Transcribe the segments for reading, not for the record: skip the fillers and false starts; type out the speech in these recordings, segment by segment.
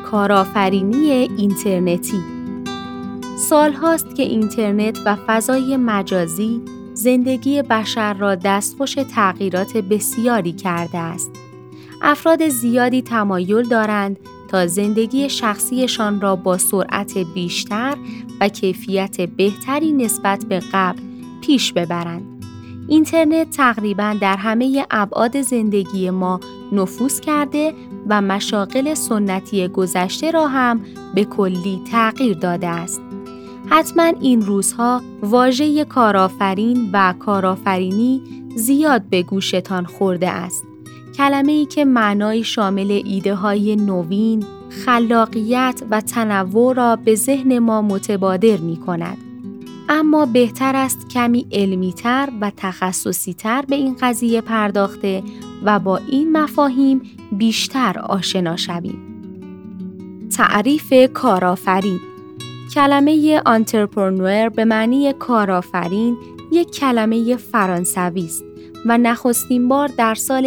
کارآفرینی اینترنتی. سال هاست که اینترنت و فضای مجازی زندگی بشر را دستخوش تغییرات بسیاری کرده است. افراد زیادی تمایل دارند تا زندگی شخصیشان را با سرعت بیشتر و کیفیت بهتری نسبت به قبل پیش ببرند. اینترنت تقریباً در همه ابعاد زندگی ما نفوذ کرده و مشاغل سنتی گذشته را هم به کلی تغییر داده است. حتما این روزها واژه کارآفرین و کارآفرینی زیاد به گوشتان خورده است. کلمه‌ای که معنای شامل ایده‌های نوین، خلاقیت و تنوع را به ذهن ما متبادر می‌کند. اما بهتر است کمی علمی‌تر و تخصصی‌تر به این قضیه پرداخته و با این مفاهیم بیشتر آشنا شویم. تعریف کارآفرین. کلمه انترپرنور به معنی کارآفرین یک کلمه فرانسوی است و نخستین بار در سال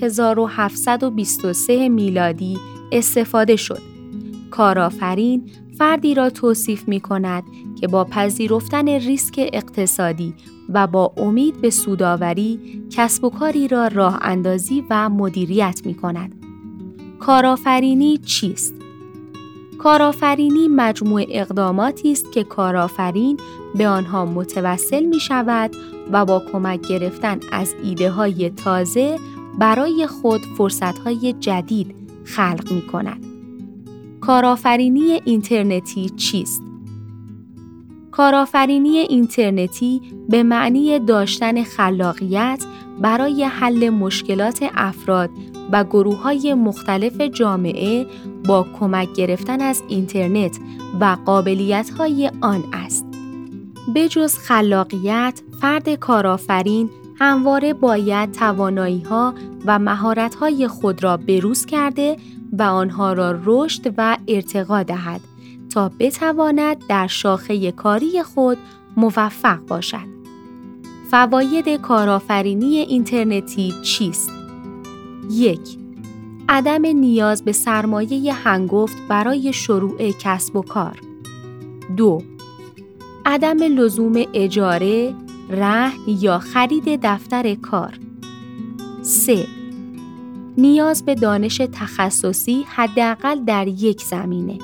1723 میلادی استفاده شد. کارآفرین فردی را توصیف می‌کند که با پذیرفتن ریسک اقتصادی و با امید به سودآوری کسب و کاری را راه اندازی و مدیریت می‌کند. کارآفرینی چیست؟ کارآفرینی مجموع اقداماتی است که کارآفرین به آنها متوسل می‌شود و با کمک گرفتن از ایده‌های تازه برای خود فرصت‌های جدید خلق می‌کند. کارآفرینی اینترنتی چیست؟ کارآفرینی اینترنتی به معنی داشتن خلاقیت برای حل مشکلات افراد و گروه‌های مختلف جامعه با کمک گرفتن از اینترنت و قابلیت‌های آن است. به جز خلاقیت، فرد کارآفرین همواره باید توانایی‌ها و مهارت‌های خود را بروز کرده و آنها را رشد و ارتقا دهد تا بتواند در شاخه کاری خود موفق باشد. فواید کارآفرینی اینترنتی چیست؟ 1. عدم نیاز به سرمایه هنگفت برای شروع کسب و کار. 2. عدم لزوم اجاره، رهن یا خرید دفتر کار. 3. نیاز به دانش تخصصی حداقل در یک زمینه.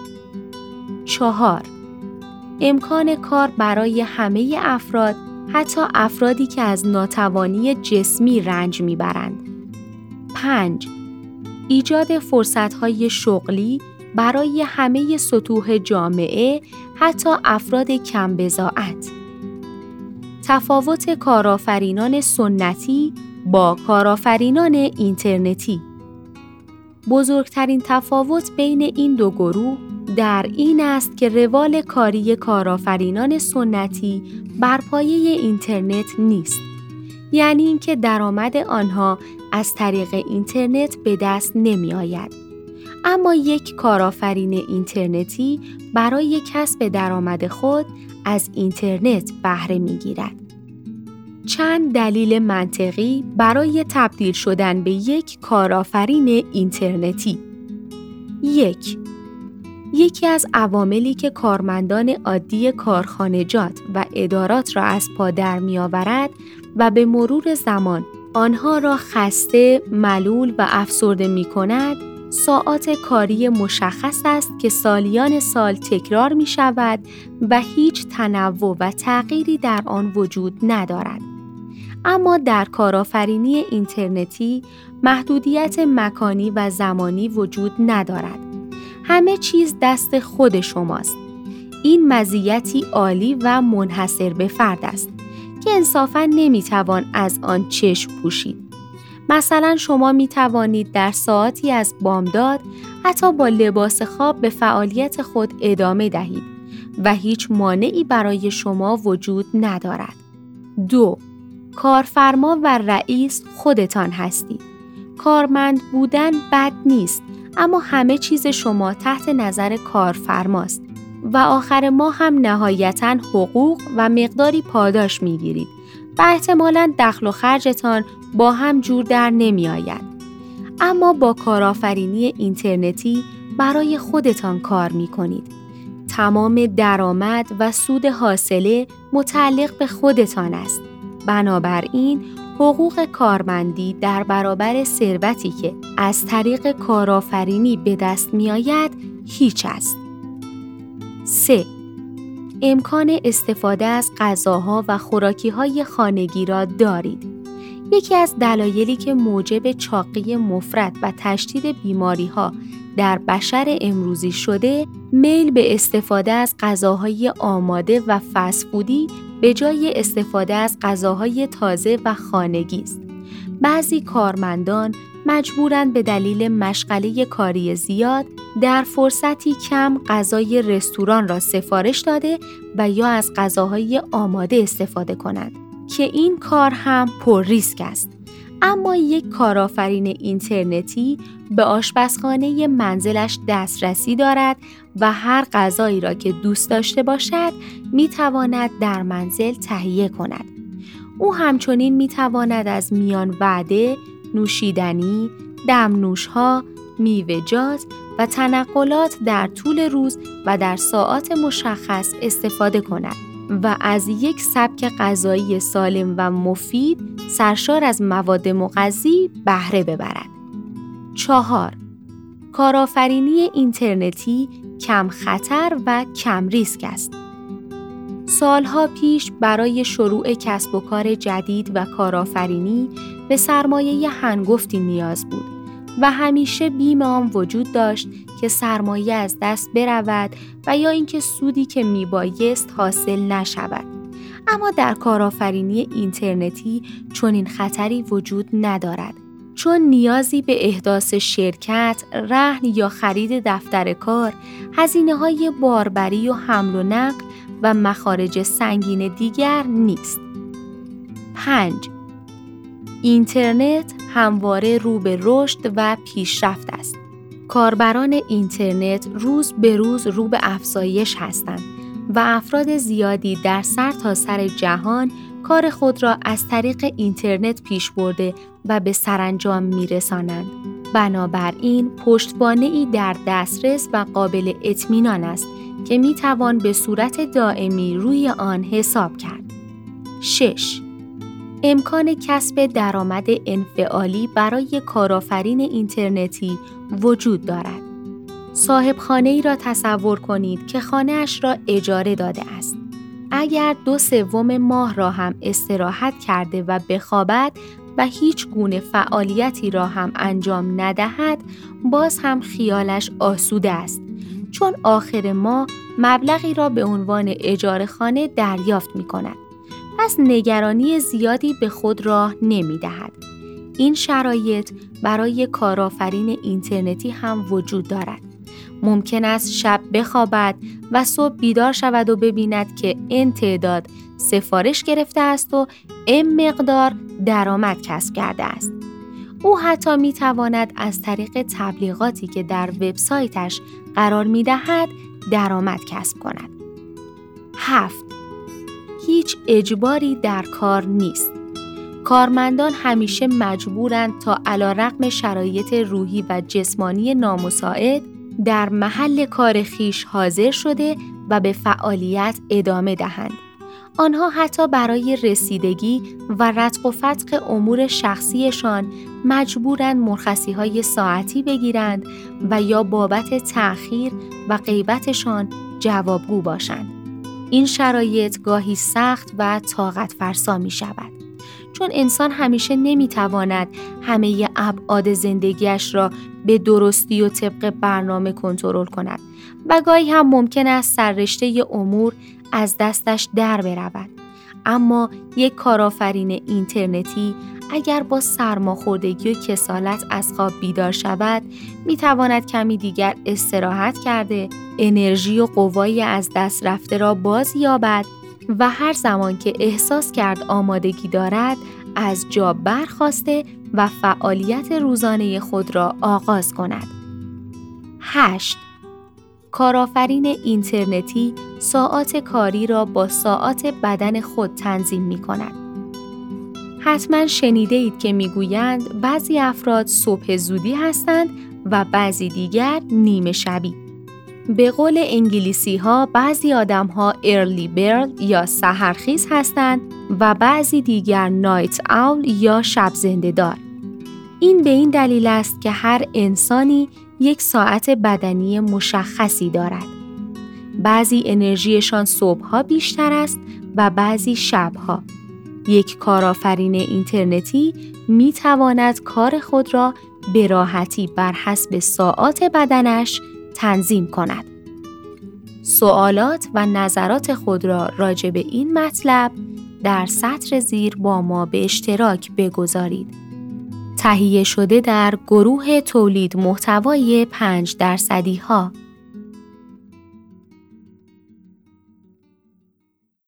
4. امکان کار برای همه افراد، حتی افرادی که از ناتوانی جسمی رنج میبرند. 5. ایجاد فرصت‌های شغلی برای همه سطوح جامعه، حتی افراد کم بضاعت. تفاوت کارآفرینان سنتی با کارآفرینان اینترنتی. بزرگترین تفاوت بین این دو گروه در این است که روال کاری کارآفرینان سنتی بر پایه اینترنت نیست. یعنی اینکه درآمد آنها از طریق اینترنت به دست نمی آید. اما یک کارآفرین اینترنتی برای کسب درآمد خود از اینترنت بهره می گیرد. چند دلیل منطقی برای تبدیل شدن به یک کارآفرین اینترنتی. 1. یکی از عواملی که کارمندان عادی کارخانجات و ادارات را از پا در می‌آورد و به مرور زمان آنها را خسته، ملول و افسرده می‌کند، ساعات کاری مشخص است که سالیان سال تکرار می‌شود و هیچ تنوع و تغییری در آن وجود ندارد. اما در کارآفرینی اینترنتی محدودیت مکانی و زمانی وجود ندارد. همه چیز دست خود شماست. این مزیتی عالی و منحصر به فرد است که انصافاً نمیتوان از آن چشم پوشید. مثلا شما میتوانید در ساعتی از بامداد حتی با لباس خواب به فعالیت خود ادامه دهید و هیچ مانعی برای شما وجود ندارد. 2. کارفرما و رئیس خودتان هستید. کارمند بودن بد نیست، اما همه چیز شما تحت نظر کارفرماست و آخر ماه هم نهایتاً حقوق و مقداری پاداش میگیرید و احتمالاً دخل و خرجتان با هم جور در نمی آید. اما با کارآفرینی اینترنتی برای خودتان کار می کنید. تمام درآمد و سود حاصله متعلق به خودتان است. بنابراین حقوق کارمندی در برابر ثروتی که از طریق کارآفرینی به دست می آید هیچ است. 3. امکان استفاده از غذاها و خوراکی‌های خانگی را دارید. یکی از دلایلی که موجب چاقی مفرط و تشدید بیماری‌ها در بشر امروزی شده، میل به استفاده از غذاهای آماده و فست‌فودی به جای استفاده از غذاهای تازه و خانگی است. بعضی کارمندان مجبورند به دلیل مشغله کاری زیاد در فرصتی کم غذای رستوران را سفارش داده و یا از غذاهای آماده استفاده کنند که این کار هم پر ریسک است. اما یک کارآفرین اینترنتی به آشپزخانه منزلش دسترسی دارد و هر غذایی را که دوست داشته باشد می‌تواند در منزل تهیه کند. او همچنین می‌تواند از میان وعده، نوشیدنی، دمنوش‌ها، میوه‌جات و تنقلات در طول روز و در ساعات مشخص استفاده کند و از یک سبک غذایی سالم و مفید سرشار از مواد مغذی بهره ببرد. 4. کارآفرینی اینترنتی کم خطر و کم ریسک است. سالها پیش برای شروع کسب و کار جدید و کارآفرینی به سرمایه هنگفتی نیاز بود و همیشه بیم آن وجود داشت که سرمایه از دست برود و یا اینکه سودی که میبایست حاصل نشود. اما در کارآفرینی اینترنتی چنین خطری وجود ندارد، چون نیازی به احداث شرکت، رهن یا خرید دفتر کار، هزینه‌های باربری و حمل و نقل و مخارج سنگین دیگر نیست. 5. اینترنت همواره رو به رشد و پیشرفت است. کاربران اینترنت روز به روز رو به افزایش هستند و افراد زیادی در سرتاسر جهان کار خود را از طریق اینترنت پیش برده و به سرانجام می‌رسانند. بنابراین پشتوانه‌ای در دسترس و قابل اطمینان است که می‌توان به صورت دائمی روی آن حساب کرد. 6. امکان کسب درآمد انفعالی برای کارآفرین اینترنتی وجود دارد. صاحب خانه‌ای را تصور کنید که خانه‌اش را اجاره داده است. اگر 2/3 ماه را هم استراحت کرده و بخوابد و هیچ گونه فعالیتی را هم انجام ندهد، باز هم خیالش آسوده است، چون آخر ماه مبلغی را به عنوان اجاره خانه دریافت می‌کند. پس نگرانی زیادی به خود راه نمی‌دهد. این شرایط برای کارآفرین اینترنتی هم وجود دارد. ممکن است شب بخوابد و صبح بیدار شود و ببیند که این تعداد سفارش گرفته است و این مقدار درآمد کسب کرده است. او حتی می‌تواند از طریق تبلیغاتی که در وبسایتش قرار می‌دهد درآمد کسب کند. 7. هیچ اجباری در کار نیست. کارمندان همیشه مجبورند تا علیرغم شرایط روحی و جسمانی نامساعد در محل کار خویش حاضر شده و به فعالیت ادامه دهند. آنها حتی برای رسیدگی و رتق و فتق امور شخصیشان مجبورند مرخصی‌های ساعتی بگیرند و یا بابت تأخیر و غیبتشان جوابگو باشند. این شرایط گاهی سخت و طاقت فرسا می شود، چون انسان همیشه نمی تواند همه ابعاد زندگیش را به درستی و طبق برنامه کنترل کند و گاهی هم ممکن است سررشته امور از دستش در برود. اما یک کارآفرین اینترنتی اگر با سرماخوردگی و کسالت از خواب بیدار شود، می تواند کمی دیگر استراحت کرده، انرژی و قوای از دست رفته را باز یابد و هر زمان که احساس کرد آمادگی دارد، از جا برخاسته و فعالیت روزانه خود را آغاز کند. 8. کارآفرین اینترنتی ساعات کاری را با ساعات بدن خود تنظیم می کند. حتما شنیده اید که میگویند بعضی افراد صبح زودی هستند و بعضی دیگر نیمه شبی. به قول انگلیسی ها بعضی آدم ها early bird یا سحرخیز هستند و بعضی دیگر night owl یا شب زنده دار. این به این دلیل است که هر انسانی یک ساعت بدنی مشخصی دارد. بعضی انرژیشان صبحها بیشتر است و بعضی شبها. یک کارآفرین اینترنتی می تواند کار خود را به راحتی بر حسب ساعات بدنش تنظیم کند. سوالات و نظرات خود را راجع به این مطلب در سطر زیر با ما به اشتراک بگذارید. تهیه شده در گروه تولید محتوای 5% ها.